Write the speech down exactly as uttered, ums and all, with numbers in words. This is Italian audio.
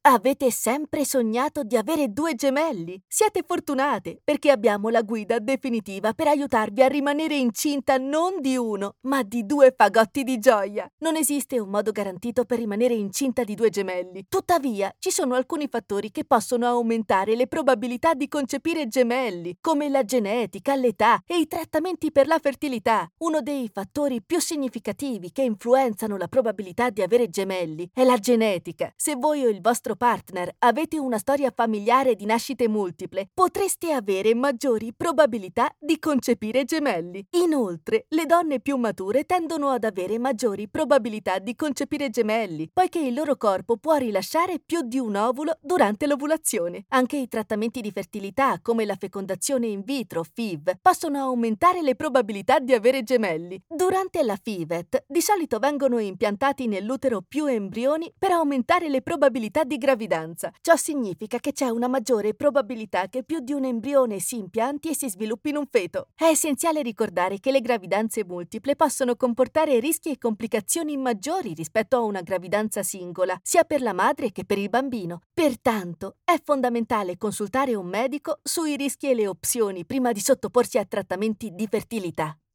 Avete sempre sognato di avere due gemelli? Siete fortunate, perché abbiamo la guida definitiva per aiutarvi a rimanere incinta non di uno, ma di due fagotti di gioia. Non esiste un modo garantito per rimanere incinta di due gemelli. Tuttavia, ci sono alcuni fattori che possono aumentare le probabilità di concepire gemelli, come la genetica, l'età e i trattamenti per la fertilità. Uno dei fattori più significativi che influenzano la probabilità di avere gemelli è la genetica. Se voi o il vostro partner avete una storia familiare di nascite multiple, potreste avere maggiori probabilità di concepire gemelli. Inoltre, le donne più mature tendono ad avere maggiori probabilità di concepire gemelli, poiché il loro corpo può rilasciare più di un ovulo durante l'ovulazione. Anche i trattamenti di fertilità, come la fecondazione in vitro, F I V, possono aumentare le probabilità di avere gemelli. Durante la F I V E T, di solito vengono impiantati nell'utero più embrioni per aumentare le probabilità di gravidanza. Ciò significa che c'è una maggiore probabilità che più di un embrione si impianti e si sviluppi in un feto. È essenziale ricordare che le gravidanze multiple possono comportare rischi e complicazioni maggiori rispetto a una gravidanza singola, sia per la madre che per il bambino. Pertanto, è fondamentale consultare un medico sui rischi e le opzioni prima di sottoporsi a trattamenti di fertilità.